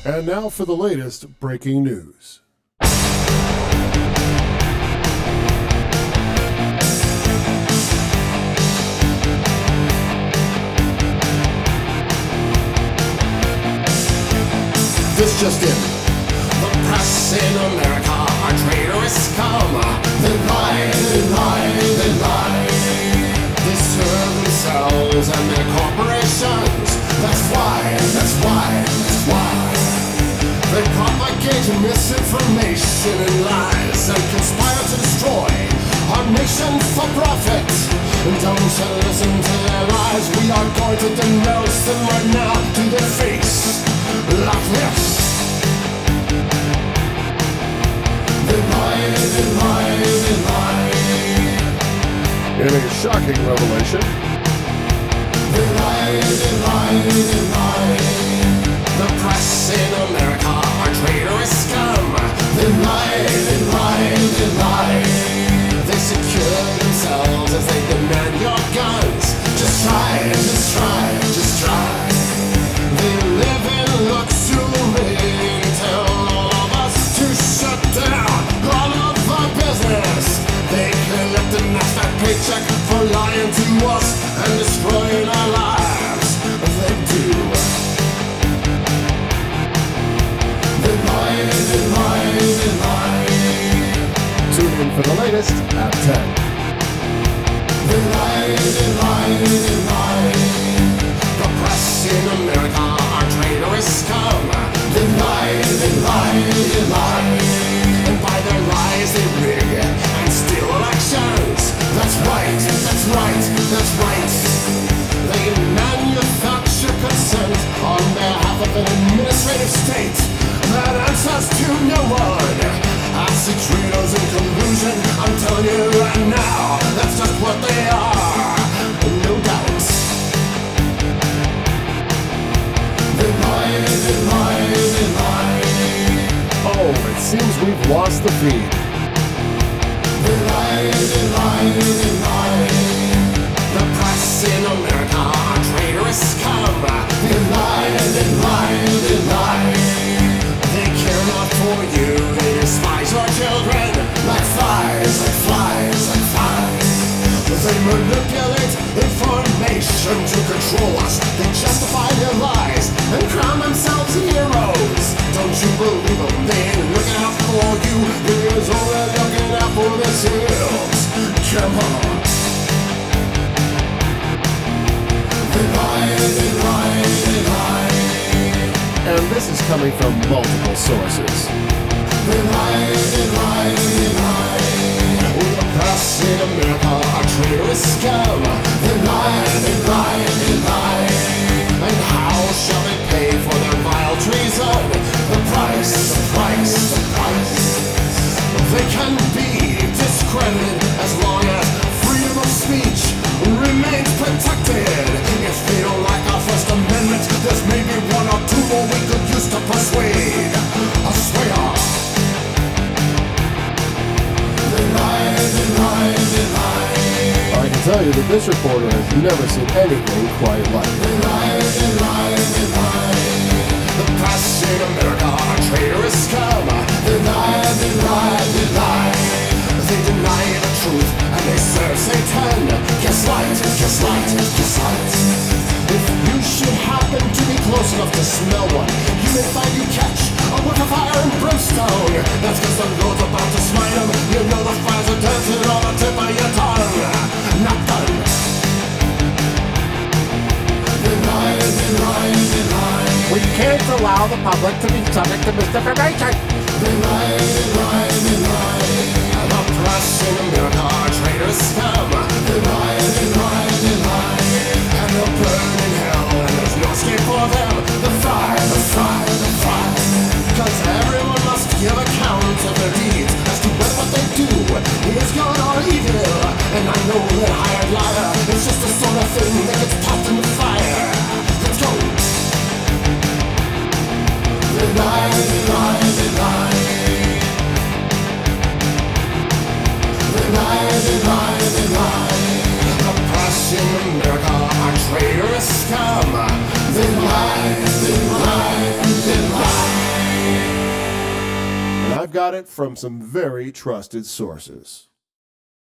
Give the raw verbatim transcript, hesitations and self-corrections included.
And now for the latest breaking news. This just in. The press in America are traitorous scum. They lie, they lie, they lie. They serve themselves and their corporations. That's why, that's why, that's why. They propagate misinformation and lies and conspire to destroy our nation for profit. And don't you listen to their lies. We are going to denounce them right now to their face. Like this. They lie, they lie, they lie. In a shocking revelation, they lie, they lie, they lie. The press in America are traitorous scum. They lie, they lie, they lie. They secure themselves as they demand your guns. Just try, just try, just try. They live in luxury, tell all of us to shut down all of our business. They collect a nasty paycheck for lying to us and destroying our lives. They do. They lie, they lie, they lie. tune in for the latest at ten. They lie, they lie, they lie. The press in America are traitorous scum. They lie, they lie, they lie. And by their lies they rig and steal elections. That's right, that's right, that's right. They manufacture consent on behalf of an administrative state that answers to no one. As they treat us in collusion, I'm telling you right now, that's just what they are. No doubt. They lie, they lie, they lie. Oh, it seems we've lost the feed. They lie, they lie, they lie. The press in America are traitorous scum. They lie, they lie, they lie. They care not for you, they despise your children. Like flies, like flies, like flies. They manipulate information to control us. They justify their lies and crown themselves heroes. Don't you believe them? They ain't looking out for you. They're only looking out for themselves. Come on. They lie, they lie, they lie. And this is coming from multiple sources. They lie, they lie, they lie. The press in America are traitorous scum. They lie, they lie, they lie. And how shall they pay for their vile treason? The price, the price, the price. They can be discredited as long as freedom of speech remains protected. If they don't like our First Amendment, there's maybe one or two more we could use to persuade. I swear. They lie, they lie, they lie. I can tell you that this reporter has never seen anything quite like it. They lie, they lie, they lie. The press in America are traitorous scum. They lie, they lie, they lie. They deny the truth and they serve Satan. Gaslight, gaslight, gaslight. If you should happen to be close enough to smell one, you may find you catch a whiff of fire and brimstone. That's cause the Lord's about to smite them. You know the fires are dancing on the tip of your tongue. Not done. They lie, they lie, they lie. We can't allow the public to be subject to misinformation. They lie, they lie, they lie. The press in America are traitorous scum. They lie, they lie, they lie. And they'll burn in hell and there's no escape for them. The fire, the fire, the fire. Cause everyone must give account of their deeds as to whether what they do is good or evil. And I know that hired liar is just the sort of thing that gets tossed in the fire. Let's go. They lie, they lie, they lie. They lie, they lie, they lie. The press in America are traitorous scum. They lie, they lie, they lie. got it from some very trusted sources.